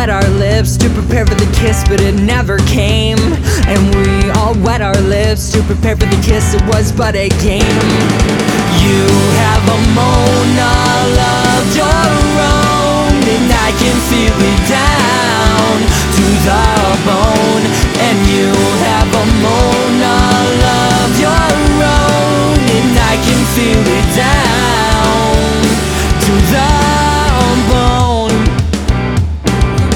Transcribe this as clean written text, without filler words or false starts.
wet our lips to prepare for the kiss, but it never came. And we all wet our lips to prepare for the kiss, it was but a game. You have a Mona of your own, and I can feel it down